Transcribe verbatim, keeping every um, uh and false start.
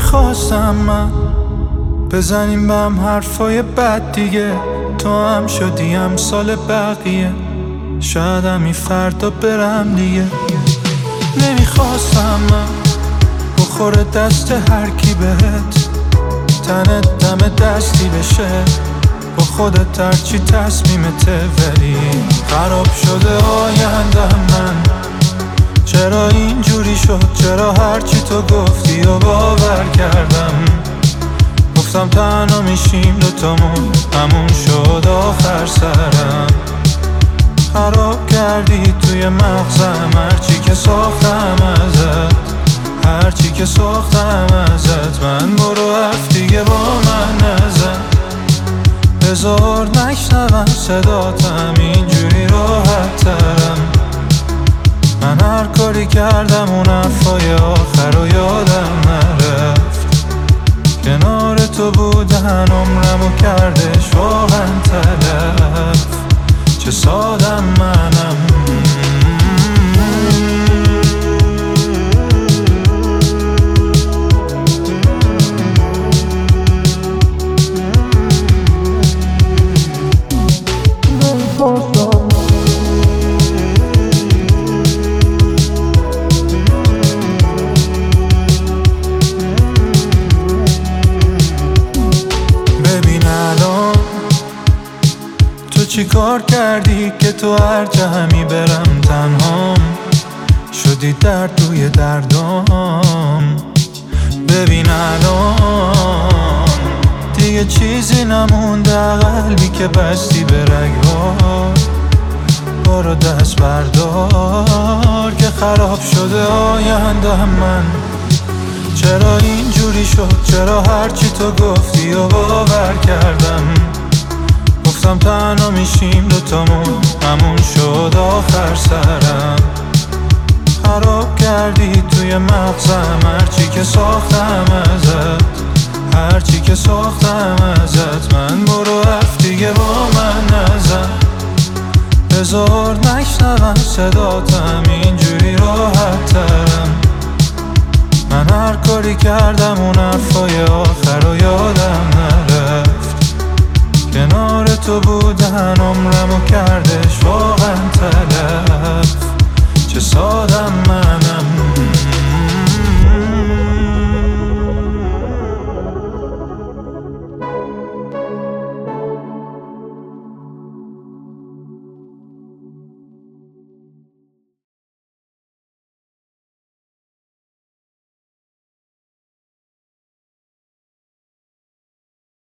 نمیخواستم من بزنیم به هم حرفای بد دیگه. تو هم شدی امثال بقیه، شاید همی فردا برم دیگه. نمیخواستم من بخوره دست هر کی بهت، تنت دم دستی بشه با خودت هرچی تصمیمته. ولی خراب شده آینده من، چرا اینجوری شد؟ چرا هرچی تو گفتی و باور کردم؟ گفتم تنها میشیم دوتامون، همون شد آخر سرم. خراب کردی توی مغزم هرچی که ساختم ازت، هرچی که ساختم ازت. من برو حرف دیگه با من نزن، بذار نشنوم صداتم، اینجوری راحت ترم. من هر کاری کردم اون حرفای آخر رو یادم نرفت. کنار تو بودن عمرمو کردش واقعا تلف. چه سادم منم. چی کار کردی که تو هر جا همی برم تنهام شدی درد توی دردام؟ ببین الان دیگه چیزی نمونده، قلبی که بستی به رگ‌ها. برو دست بردار که خراب شده آینده من. چرا اینجوری شد؟ چرا هرچی تو گفتی و باور کردم؟ گفتم تنها میشیم دوتامون، همون شد آخر سرم. خراب کردی توی مغزم هرچی که ساختم ازت، هرچی که ساختم ازت. من برو حرف دیگه با من نزن، بذار نشنوم صداتم، اینجوری راحت ترم. من هر کاری کردم اون حرفای آخر رو یادم نرفت. کنار تو بودن عمرمو کرد